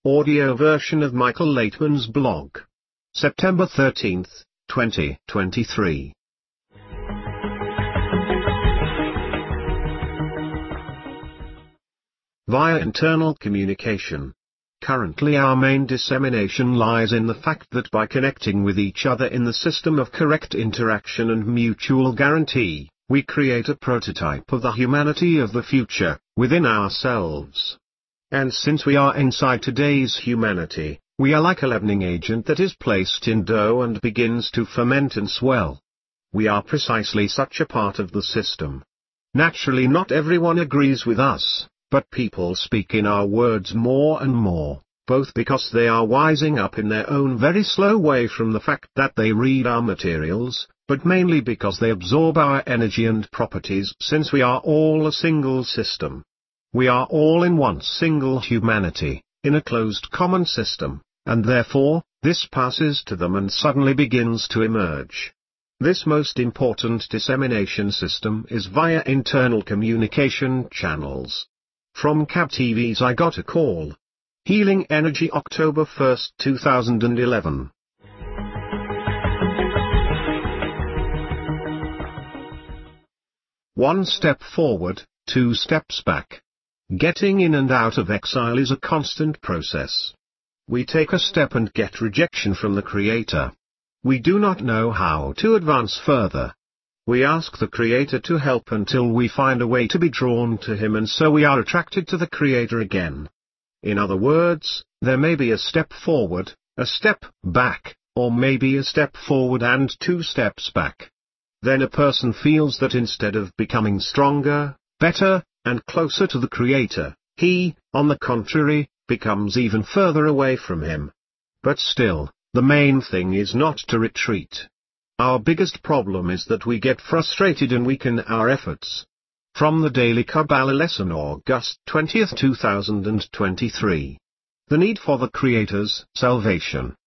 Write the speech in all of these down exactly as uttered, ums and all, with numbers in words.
Audio version of Michael Laitman's blog. September thirteenth, twenty twenty-three. Via internal communication. Currently our main dissemination lies in the fact that by connecting with each other in the system of correct interaction and mutual guarantee, we create a prototype of the humanity of the future, within ourselves. And since we are inside today's humanity, we are like a leavening agent that is placed in dough and begins to ferment and swell. We are precisely such a part of the system. Naturally not everyone agrees with us, but people speak in our words more and more, both because they are wising up in their own very slow way from the fact that they read our materials, but mainly because they absorb our energy and properties, since we are all a single system. We are all in one single humanity, in a closed common system, and therefore, this passes to them and suddenly begins to emerge. This most important dissemination system is via internal communication channels. From C A B T V's I Got a Call. Healing Energy, October first, two thousand eleven. One step forward, two steps back. Getting in and out of exile is a constant process. We take a step and get rejection from the Creator. We do not know how to advance further. We ask the Creator to help until we find a way to be drawn to Him, and so we are attracted to the Creator again. In other words, there may be a step forward, a step back, or maybe a step forward and two steps back. Then a person feels that instead of becoming stronger, better, and closer to the Creator, he, on the contrary, becomes even further away from Him. But still, the main thing is not to retreat. Our biggest problem is that we get frustrated and weaken our efforts. From the Daily Kabbalah Lesson, August twentieth, two thousand twenty-three. The need for the Creator's salvation.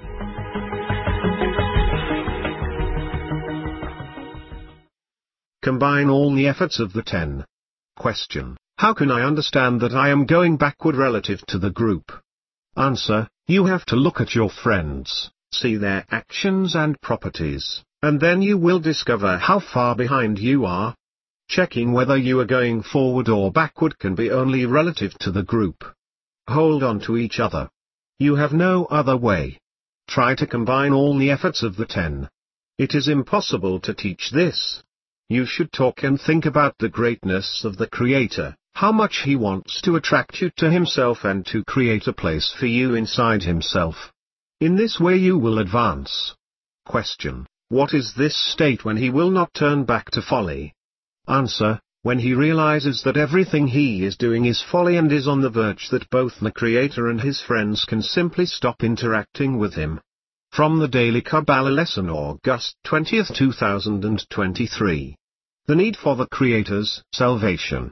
Combine all the efforts of the ten. Question: how can I understand that I am going backward relative to the group? Answer: you have to look at your friends, see their actions and properties, and then you will discover how far behind you are. Checking whether you are going forward or backward can be only relative to the group. Hold on to each other. You have no other way. Try to combine all the efforts of the ten. It is impossible to teach this. You should talk and think about the greatness of the Creator, how much He wants to attract you to Himself and to create a place for you inside Himself. In this way you will advance. Question: what is this state when he will not turn back to folly? Answer: when he realizes that everything he is doing is folly and is on the verge that both the Creator and his friends can simply stop interacting with him. From the Daily Kabbalah Lesson, August twentieth, two thousand twenty-three. The need for the Creator's salvation.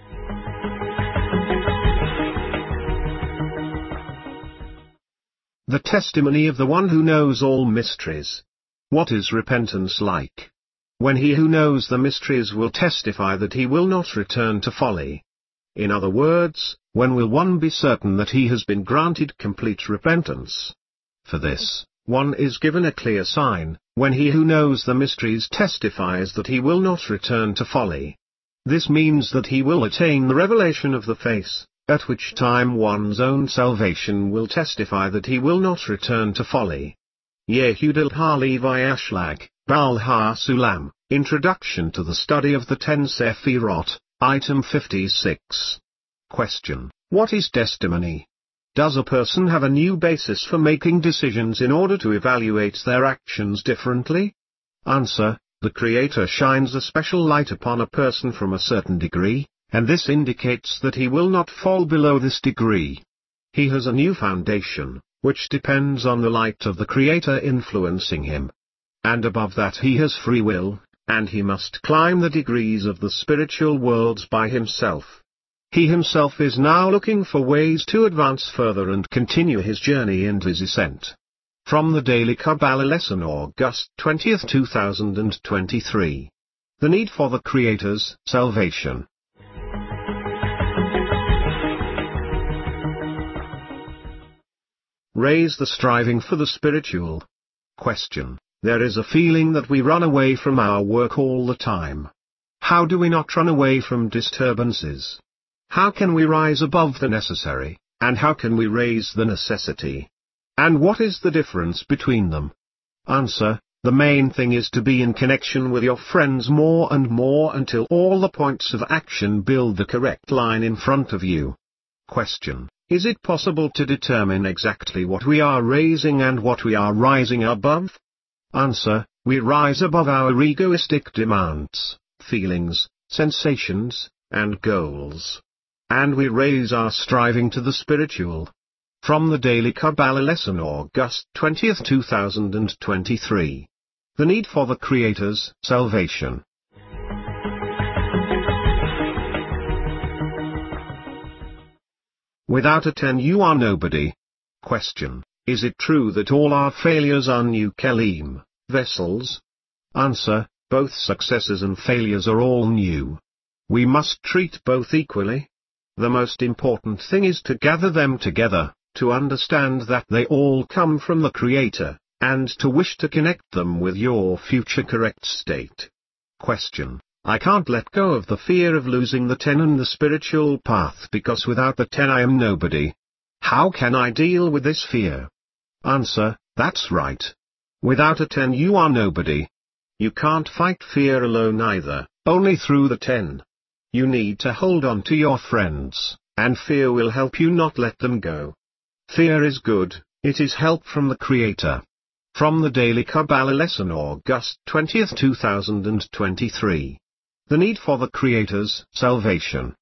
The testimony of the one who knows all mysteries. What is repentance like? When he who knows the mysteries will testify that he will not return to folly. In other words, when will one be certain that he has been granted complete repentance? For this, one is given a clear sign, when he who knows the mysteries testifies that he will not return to folly. This means that he will attain the revelation of the face, at which time one's own salvation will testify that he will not return to folly. Yehudel Halevi Ashlag, Baal HaSulam, Introduction to the Study of the Ten Sephirot, Item fifty-six. Question: what is testimony? Does a person have a new basis for making decisions in order to evaluate their actions differently? Answer: the Creator shines a special light upon a person from a certain degree, and this indicates that he will not fall below this degree. He has a new foundation, which depends on the light of the Creator influencing him. And above that he has free will, and he must climb the degrees of the spiritual worlds by himself. He himself is now looking for ways to advance further and continue his journey and his ascent. From the Daily Kabbalah Lesson, August twentieth, two thousand twenty-three. The need for the Creator's salvation. Raise the striving for the spiritual. Question. There is a feeling that we run away from our work all the time. How do we not run away from disturbances? How can we rise above the necessary, and how can we raise the necessity? And what is the difference between them? Answer. The main thing is to be in connection with your friends more and more until all the points of action build the correct line in front of you. Question. Is it possible to determine exactly what we are raising and what we are rising above? Answer. We rise above our egoistic demands, feelings, sensations, and goals. And we raise our striving to the spiritual. From the Daily Kabbalah Lesson, August twentieth two thousand twenty-three. The need for the Creator's salvation. Without a ten you are nobody. Question. Is it true that all our failures are new kelim, vessels? Answer. Both successes and failures are all new. We must treat both equally. The most important thing is to gather them together, to understand that they all come from the Creator, and to wish to connect them with your future correct state. Question. I can't let go of the fear of losing the ten and the spiritual path because without the ten I am nobody. How can I deal with this fear? Answer. That's right. Without a ten you are nobody. You can't fight fear alone either, only through the ten. You need to hold on to your friends, and fear will help you not let them go. Fear is good, it is help from the Creator. From the Daily Kabbalah Lesson, August twentieth two thousand twenty-three. The need for the Creator's salvation.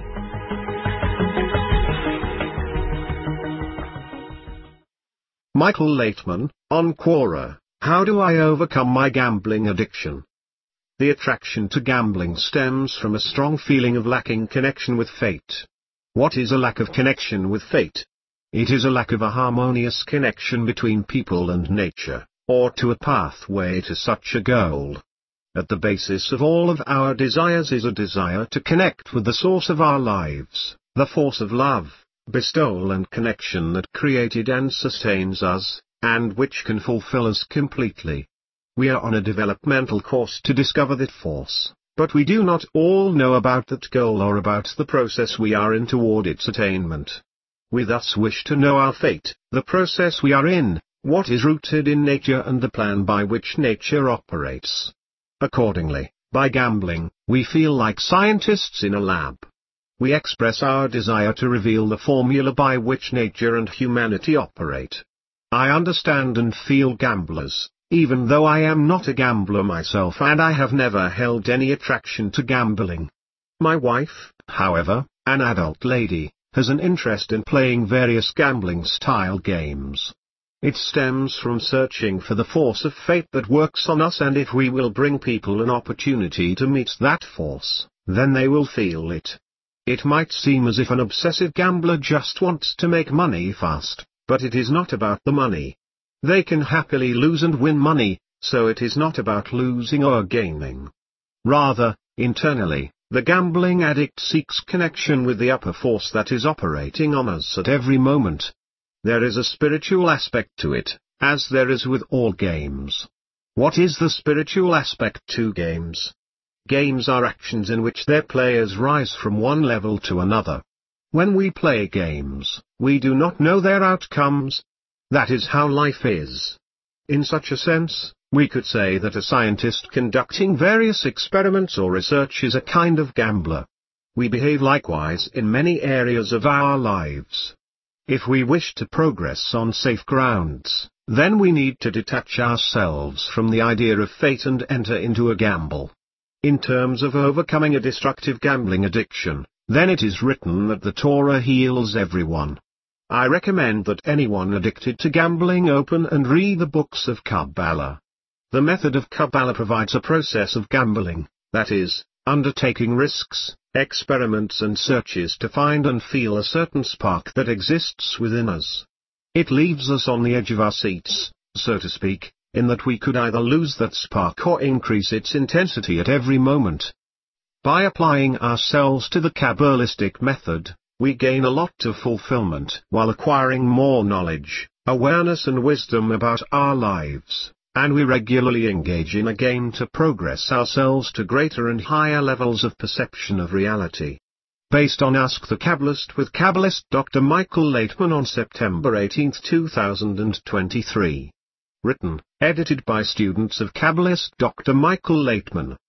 Michael Laitman, on Quora, how do I overcome my gambling addiction? The attraction to gambling stems from a strong feeling of lacking connection with fate. What is a lack of connection with fate? It is a lack of a harmonious connection between people and nature, or to a pathway to such a goal. At the basis of all of our desires is a desire to connect with the source of our lives, the force of love, bestowal and connection that created and sustains us, and which can fulfill us completely. We are on a developmental course to discover that force, but we do not all know about that goal or about the process we are in toward its attainment. We thus wish to know our fate, the process we are in, what is rooted in nature and the plan by which nature operates. Accordingly, by gambling, we feel like scientists in a lab. We express our desire to reveal the formula by which nature and humanity operate. I understand and feel gamblers, even though I am not a gambler myself and I have never held any attraction to gambling. My wife, however, an adult lady, has an interest in playing various gambling-style games. It stems from searching for the force of fate that works on us, and if we will bring people an opportunity to meet that force, then they will feel it. It might seem as if an obsessive gambler just wants to make money fast, but it is not about the money. They can happily lose and win money, so it is not about losing or gaining. Rather, internally, the gambling addict seeks connection with the upper force that is operating on us at every moment. There is a spiritual aspect to it, as there is with all games. What is the spiritual aspect to games? Games are actions in which their players rise from one level to another. When we play games, we do not know their outcomes. That is how life is. In such a sense, we could say that a scientist conducting various experiments or research is a kind of gambler. We behave likewise in many areas of our lives. If we wish to progress on safe grounds, then we need to detach ourselves from the idea of fate and enter into a gamble. In terms of overcoming a destructive gambling addiction, then it is written that the Torah heals everyone. I recommend that anyone addicted to gambling open and read the books of Kabbalah. The method of Kabbalah provides a process of gambling, that is, undertaking risks, experiments and searches to find and feel a certain spark that exists within us. It leaves us on the edge of our seats, so to speak, in that we could either lose that spark or increase its intensity at every moment. By applying ourselves to the Kabbalistic method, we gain a lot of fulfillment while acquiring more knowledge, awareness and wisdom about our lives, and we regularly engage in a game to progress ourselves to greater and higher levels of perception of reality. Based on Ask the Kabbalist with Kabbalist Doctor Michael Laitman on September eighteenth two thousand twenty-three. Written, edited by students of Kabbalist Doctor Michael Laitman.